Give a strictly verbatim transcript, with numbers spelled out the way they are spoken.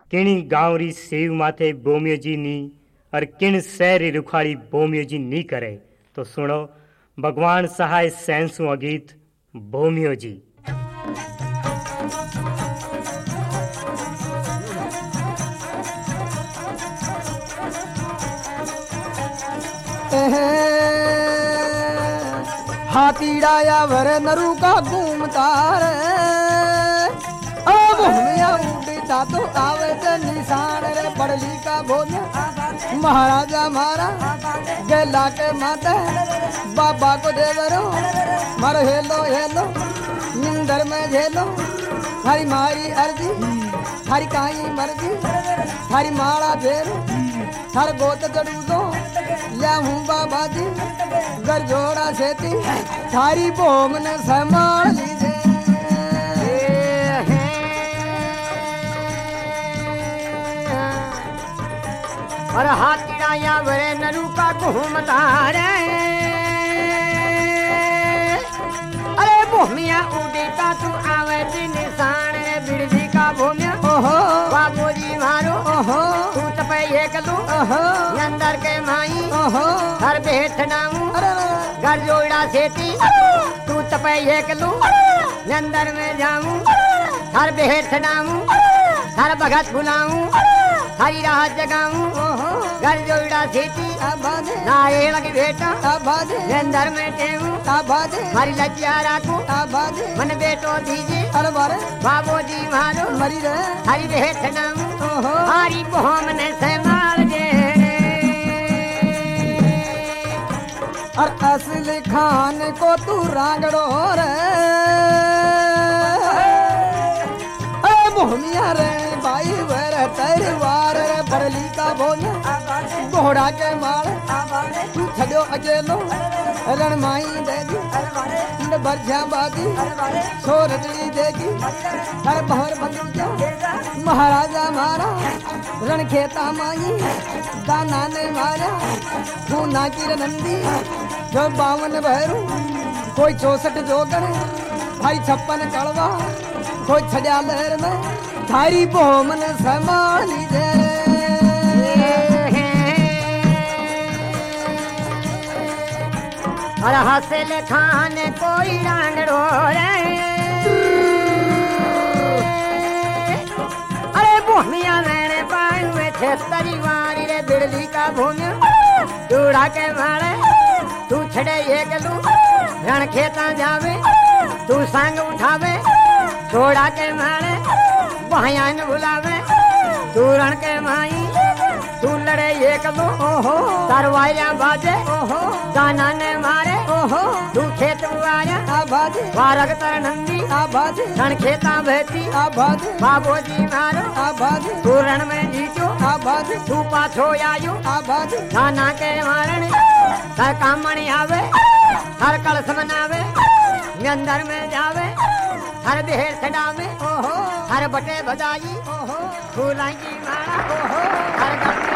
किणी गांवरी सेव माथे बोमियो जी नी और किण सैरी रुखाड़ी बोमियो जी नी करे। तो सुनो भगवान सहाय सैंसु गीत बोमियो जी। हाथीड़ाया भर नरू का घूमतार अब हमें उड़ता तो आवे ते निशान रे बड़ली का भोज महाराजा मारा गेला के माते बाबा को देवरो मारो हेलो हेलो निंदर में झेलो थारी मारी अर्जी थारी काई मर्जी थारी माला फेर थार गोत चढ़ू दो या हूँ बाबा जी घर जोड़ा सेती थारी बोम ने संभाल लीजे। और हाथीड़ाया वरे नरू का घूमतार अरे भूमिया उड़ीता तू आवे निशान बिरजी का भूमिया ओहो बाबू जी मारो ओहो तू तपे एक लू ओहो अंदर के माई ओहो हर बेठ नामू अरे घर जोड़ा सेती तू तपे एक लू अंदर में जाऊं हर बेठ नामू हर भगत बुलाऊं हरी रात जगाऊं ओहो घर जोड़ा सेती आबादे नाए लगी बेटा आबादे अंदर में टेऊ आबादे हरी लज्जा राखू आबादे मन बेटो दीजिए अरे बारे बाबू जी मारो मरी रहे हरी बेठ नामू ओहो हरी बोम ने संभाल जे और असली खान को तू रांगड़ो रे ए मोहनिया रे भाई वर तरवार रे बरली का बोल घोड़ा के माल तू छड़ो अकेलो रणमाई देगी न बरझा बागी सोरजली देगी हर बहर बंदूक महाराजा मारा रण खेता माई दाना ने मारा खूना की नंदी जो बावन भैरू कोई चौसठ जोगण भाई छप्पन कड़वा कोई छड़ा लहर में थारी बोमन संभाली दे और हसल खान कोई रांगड़ो रे अरे भूमिया मैंने पाए हुए थे तरीवारी रे बिरली का भूमिया चूड़ा के मारे तू छड़े एक लू रण खेता जावे तू संग उठावे चूड़ा के मारे बहयान बुलावे तू रण के माई तू लड़े एक लू ओहो तरवाया बाजे ओहो दाना ने मारे ओहो तू खेत बुआया आबादी वारग तर नंदी आबादी रण खेता बहती आबादी बाबू जी मारो आबादी तू रण में जीतो आबादी तू पाछो आयो आबादी दाना के मारण हर कामणी आवे हर कलश बनावे अंदर में जावे हर देर छड़ावे ओहो हर बटे बजाई ओहो फूलाई की माला ओहो हर